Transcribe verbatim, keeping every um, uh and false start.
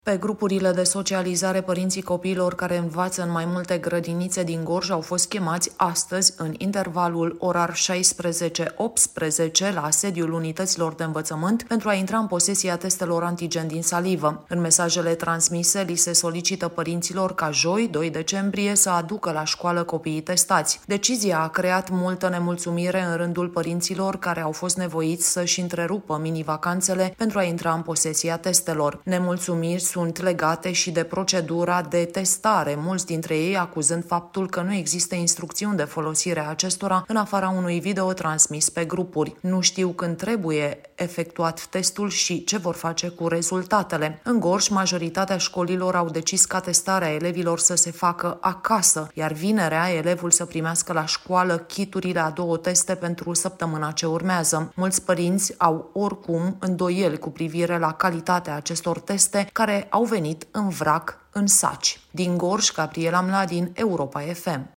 Pe grupurile de socializare, părinții copiilor care învață în mai multe grădinițe din Gorj au fost chemați astăzi, în intervalul orar șaisprezece optsprezece, la sediul unităților de învățământ pentru a intra în posesia testelor antigen din salivă. În mesajele transmise, li se solicită părinților ca joi, doi decembrie, să aducă la școală copiii testați. Decizia a creat multă nemulțumire în rândul părinților care au fost nevoiți să-și întrerupă mini-vacanțele pentru a intra în posesia testelor. Nemulțumiri sunt legate și de procedura de testare, mulți dintre ei acuzând faptul că nu există instrucțiuni de folosire a acestora în afara unui video transmis pe grupuri. Nu știu când trebuie efectuat testul și ce vor face cu rezultatele. În Gorj, majoritatea școlilor au decis ca testarea elevilor să se facă acasă, iar vinerea elevul să primească la școală kiturile a două teste pentru săptămâna ce urmează. Mulți părinți au oricum îndoieli cu privire la calitatea acestor teste care au venit în vrac în saci. Din Gorj, Gabriela Mladin, Europa F M.